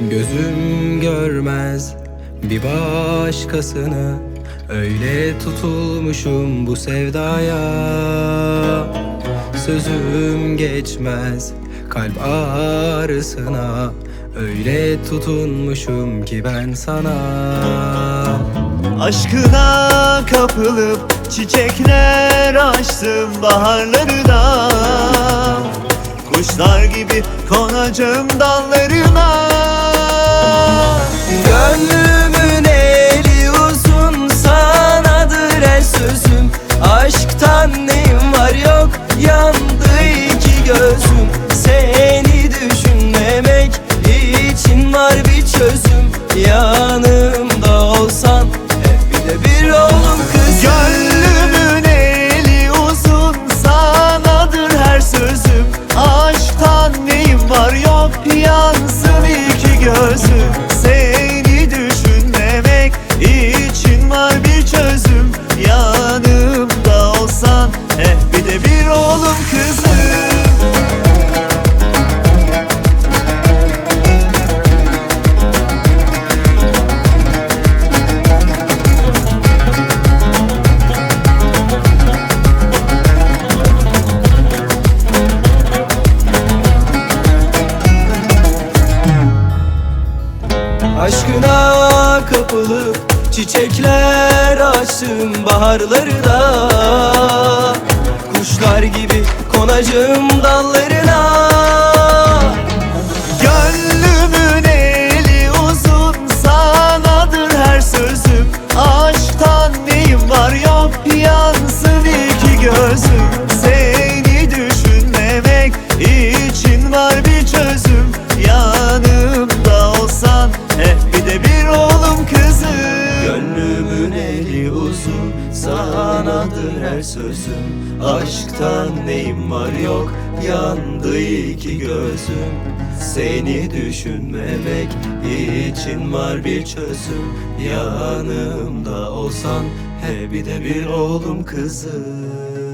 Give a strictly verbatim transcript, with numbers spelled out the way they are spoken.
Gözüm görmez bir başkasını, öyle tutulmuşum bu sevdaya. Sözüm geçmez kalp ağrısına, öyle tutunmuşum ki ben sana. Aşkına kapılıp çiçekler açtım baharları da, kuşlar gibi konacağım dallarına. Gönlümün eli uzun, sanadır her sözüm. Aşktan neyim var yok, yandı iki gözüm. Seni düşünmemek için var bir çözüm. Yanımda olsan hep bir de bir oğlum kızım. Gönlümün eli uzun, sanadır her sözüm. Aşktan neyim var yok, yansın iki gözüm. Seni düşünmemek için var bir çözüm. Yanımda olsan hep bir de bir oğlum kızım. Aşkına kapılıp çiçekler açtım baharları da, kuşlar gibi konacağım dallarına. Gönlümün eli uzun, sanadır her sözüm. Aşktan neyim var yok, yansın iki gözüm. Seni düşünmemek için var bir çözüm. Yanımda olsan hep bir de bir oğlum kızım. Gönlümün eli uzun, sanadır her sözüm. Aşktan neyim var yok, yandı iki gözüm. Seni düşünmemek için var bir çözüm. Yanımda olsan hep bir de bir oğlum kızım.